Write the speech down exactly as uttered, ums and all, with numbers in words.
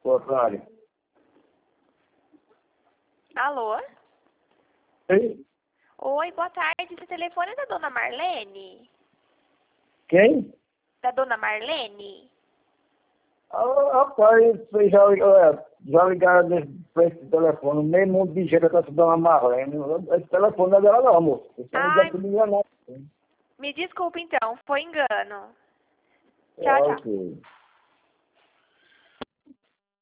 Contrário. Alô? Sim? Oi, boa tarde. Esse telefone é da dona Marlene? Quem? Da dona Marlene? Ah, rapaz, vocês já, é, já ligaram desse, pra esse telefone, meio mundo de gente está estudando a Marlene. Esse telefone não é dela não, moço. Esse é Ai, um enganado. me desculpe então, foi engano. É, Tchau, tchau. ok.